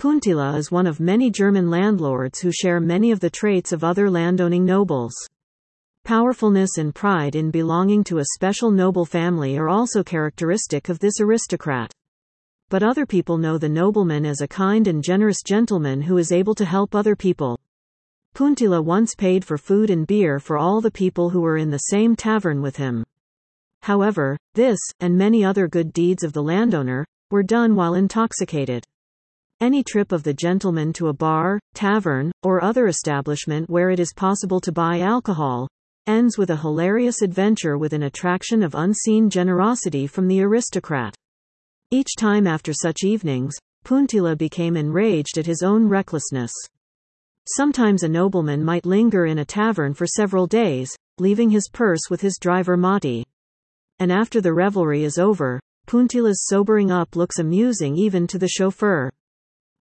Puntila is one of many German landlords who share many of the traits of other landowning nobles. Powerfulness and pride in belonging to a special noble family are also characteristic of this aristocrat. But other people know the nobleman as a kind and generous gentleman who is able to help other people. Puntila once paid for food and beer for all the people who were in the same tavern with him. However, this, and many other good deeds of the landowner, were done while intoxicated. Any trip of the gentleman to a bar, tavern, or other establishment where it is possible to buy alcohol, ends with a hilarious adventure with an attraction of unseen generosity from the aristocrat. Each time after such evenings, Puntila became enraged at his own recklessness. Sometimes a nobleman might linger in a tavern for several days, leaving his purse with his driver Matti. And after the revelry is over, Puntila's sobering up looks amusing even to the chauffeur.